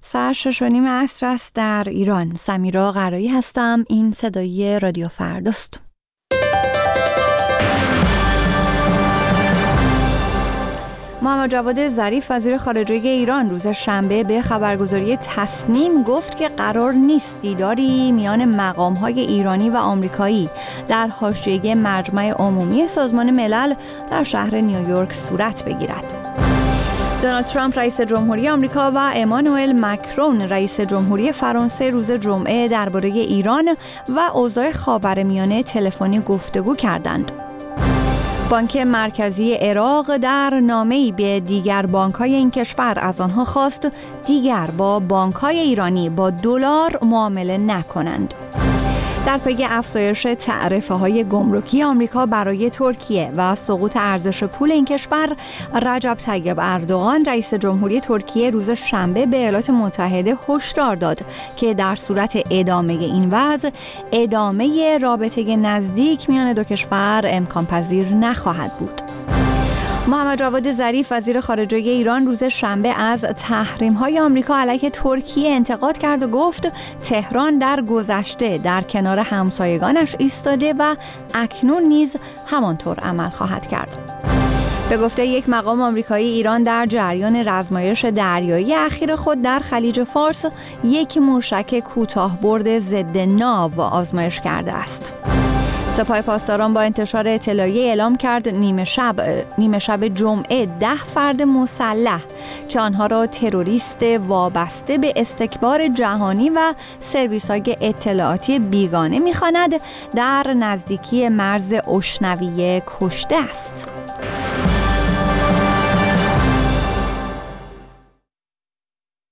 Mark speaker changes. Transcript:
Speaker 1: ساعت 6:30 عصر است در ایران. سمیرا قرایی هستم. این صدای رادیو فرداست. محمد جواد ظریف وزیر خارجه ایران روز شنبه به خبرگزاری تسنیم گفت که قرار نیست دیداری میان مقام‌های ایرانی و آمریکایی در حاشیه مجمع عمومی سازمان ملل در شهر نیویورک صورت بگیرد. دونالد ترامپ رئیس جمهوری آمریکا و امانوئل مکرون رئیس جمهوری فرانسه روز جمعه درباره ایران و اوضاع خاورمیانه تلفنی گفتگو کردند. بانک مرکزی عراق در نامه‌ای به دیگر بانک‌های این کشور از آنها خواست دیگر با بانک‌های ایرانی با دلار معامله نکنند. در پی افزایش تعرفه‌های گمرکی آمریکا برای ترکیه و سقوط ارزش پول این کشور، رجب طیب اردوغان رئیس جمهوری ترکیه روز شنبه به ایالات متحده هشدار داد که در صورت ادامه این وضع، ادامه رابطه نزدیک میان دو کشور امکان پذیر نخواهد بود. محمد جواد ظریف وزیر خارجه ایران روز شنبه از تحریم‌های آمریکا علیه ترکیه انتقاد کرد و گفت تهران در گذشته در کنار همسایگانش ایستاده و اکنون نیز همانطور عمل خواهد کرد. به گفته یک مقام آمریکایی، ایران در جریان رزمایش دریایی اخیر خود در خلیج فارس یک موشک کوتاه‌برد ضد ناو آزمایش کرده است. سپاه پاسداران با انتشار اطلاعیه اعلام کرد نیمه شب جمعه 10 فرد مسلح که آنها را تروریست وابسته به استکبار جهانی و سرویس‌های اطلاعاتی بیگانه می‌خواند در نزدیکی مرز اشنویه کشته است.